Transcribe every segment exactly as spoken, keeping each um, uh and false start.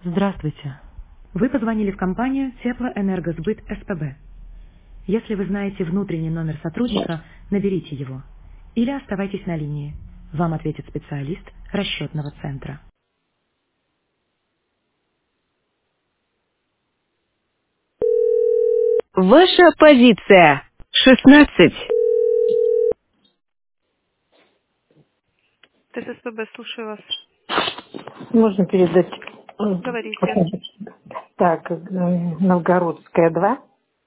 Здравствуйте. Вы позвонили в компанию Теплоэнергосбыт СПБ. Если вы знаете внутренний номер сотрудника, наберите его. Или оставайтесь на линии. Вам ответит специалист расчетного центра. Ваша позиция. шестнадцать. ТССПБ, слушаю вас. Можно передать? Говорите. Так, э, Новгородская, два,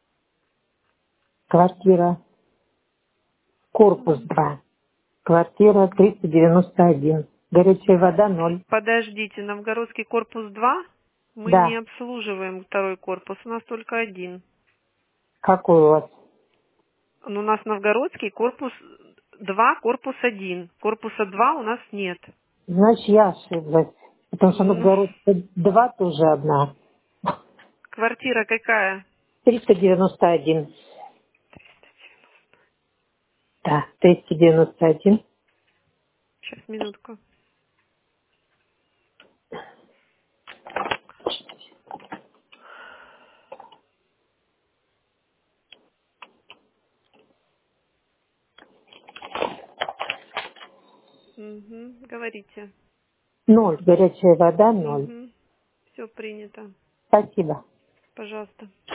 квартира, корпус два, квартира триста девяносто один, горячая вода ноль. Подождите, Новгородский корпус два? Мы не Да, обслуживаем второй корпус, у нас только один. какой у вас? Но у нас Новгородский корпус два, корпус один. Корпуса два у нас нет. Значит, я ошиблась, потому что Ну, Новгородская два тоже одна, квартира какая? триста девяносто один. Да, триста девяносто один. Сейчас, минутку. Угу, говорите. Ноль, горячая вода ноль. Угу, все принято. Спасибо. Пожалуйста.